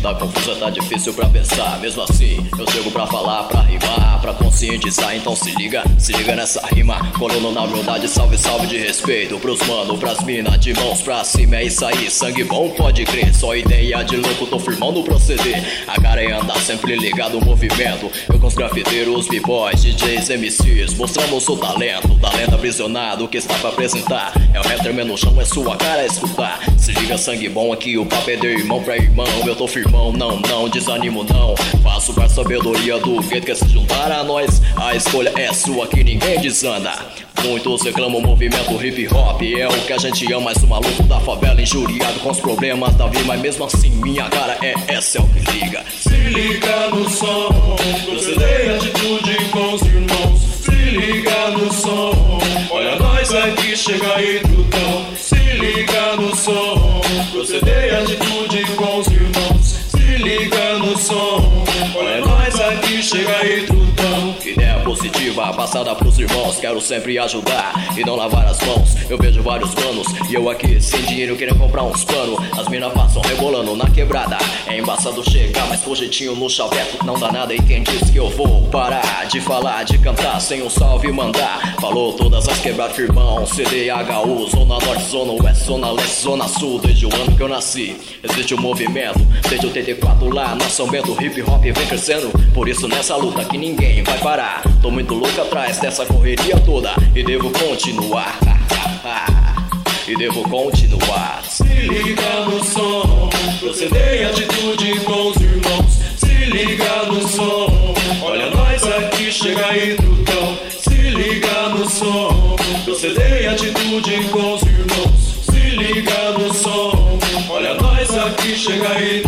tá confusa, tá difícil pra pensar. Mesmo assim, eu chego pra falar, pra rimar, pra conscientizar. Então se liga nessa rima. Colando na humildade, salve, salve de respeito pros mano, pras mina, de mãos pra cima. É isso aí, sangue bom, pode crer. Só ideia de louco, tô firmando o proceder. A cara é andar sempre ligado ao movimento. Eu com os grafiteiros, b-boys, DJs, MCs, mostramos o talento aprisionado que está pra apresentar. É o rap tremendo no chão, é sua cara a escutar. Se liga, sangue bom, aqui o papo é de irmão pra irmão. Eu tô firmão, não desanimo não. Faço pra sabedoria do gueto, quer se juntar a nós. A escolha é sua, que ninguém desanda. Muitos reclamam o movimento hip hop, é o que a gente ama, mais um maluco da favela injuriado com os problemas da vida. Mas mesmo assim minha cara é essa, é o que liga. Se liga no som, proceder atitude com os irmãos. Se liga no som, olha nós aqui, chega aí trutão. Se liga no som, proceder atitude com os irmãos. Se liga no som, olha nós aqui, chega aí trutão. Ideia positiva, passada pros irmãos. Quero sempre ajudar e não lavar as mãos. Eu vejo vários planos e eu aqui sem dinheiro querendo comprar uns panos. As minas passam rebolando na quebrada. É embaçado chegar, mas com jeitinho no chaveco não dá nada. E quem disse que eu vou parar de falar, de cantar sem um salve mandar? Falou todas as quebradas, irmão. CDHU, Zona Norte, Zona Oeste, Zona Leste, Zona Sul. Desde o ano que eu nasci existe um movimento. Desde 84 lá na São Bento, hip hop vem crescendo. Por isso nessa luta que ninguém vai parar. Tô muito louco atrás dessa correria toda e devo continuar. E devo continuar. Se liga no som, proceder em atitude com os irmãos. Se liga no som, olha nós aqui, chega aí trutão. Se liga no som, proceder em atitude com os irmãos. Se liga no som, olha nós aqui, chega aí trutão.